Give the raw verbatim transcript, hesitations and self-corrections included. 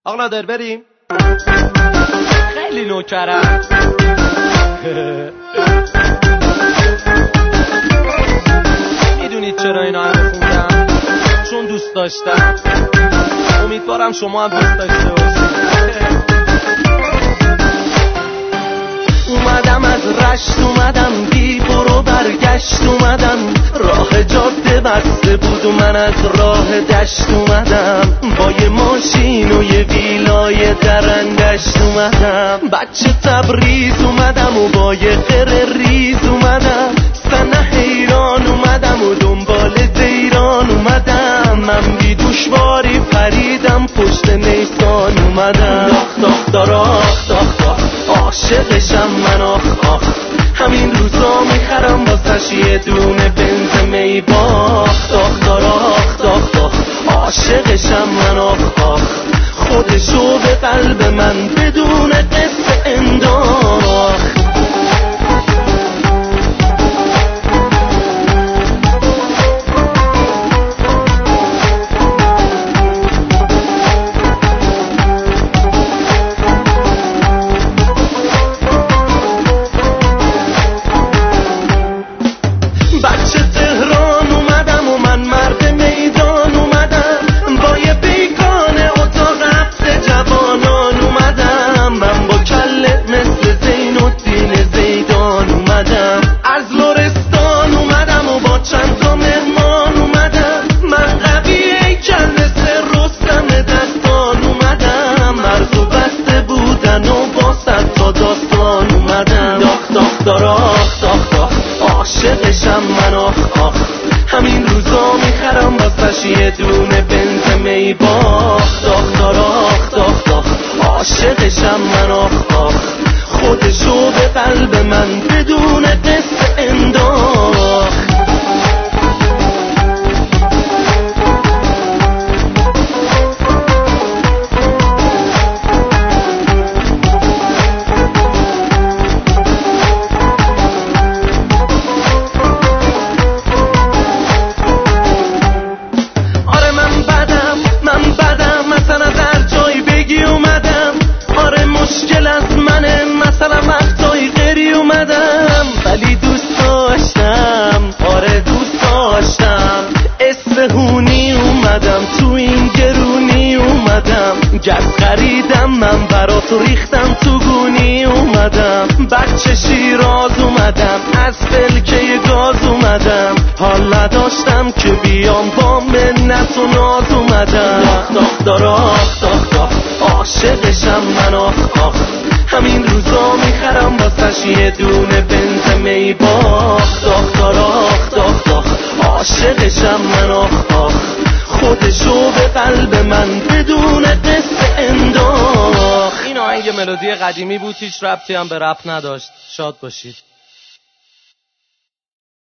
آقا نادر بریم. خیلی نوکرم. میدونید چرا اینا رو خوندم؟ چون دوست داشتم. امیدوارم شما هم دوست داشته باشید. اومدم از رشت، اومدم بی برو برگشت، اومدم راه جاده بسته بود و من از راه دشت اومدم، با یه ماشین و یه ویلای درندشت اومدم، بچه تبریز اومدم و با یه قره ریز اومدم، سنه حیران اومدم و دنبال دیران اومدم، من بی دوشواری پریدم پشت نیسان اومدم، داخ داخ داراخ داخ داخ عاشقشم من آخ آخ، همین روزا میخرم واسش یه دونه بنز می باخ، داخ داراخ داخ داخ عاشقشم من آخ آخ، خودشو به قلب من بدون قصه انداخت. داراخ داخ داخ عاشقشم من آخ آخ، همین روزا میخرم واسش یه دونه بنز می باخ، داخ داراخ داخ داخ عاشقشم من آخ آخ، خودشو به قلب من بدون قصه انداخت. مشکل از منه مثلا وقتایی غیری اومدم، ولی دوست داشتم، آره دوست داشتم، اسفهونی اومدم، تو این گرونی اومدم، گز خریدم من براتو ریختم تو گونی اومدم، بچه شیراز اومدم، از فلکه گاز اومدم، حال نداشتم که بیام با منت و ناز اومدم، داخ داخ داراخ داخ داخ عاشقشم من آخ آخ، همین روزا میخرم واسش یه دونه بنز می باخ، داخ داراخ داخ داخ عاشقشم من آخ آخ، خودشو به قلب من بدون قصه انداخت. این آهنگ ملودی قدیمی بود، هیچ ربطی هم به رپ نداشت. شاد باشید.